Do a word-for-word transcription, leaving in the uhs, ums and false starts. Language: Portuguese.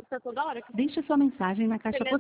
toda hora. Deixe sua mensagem na caixa Beleza.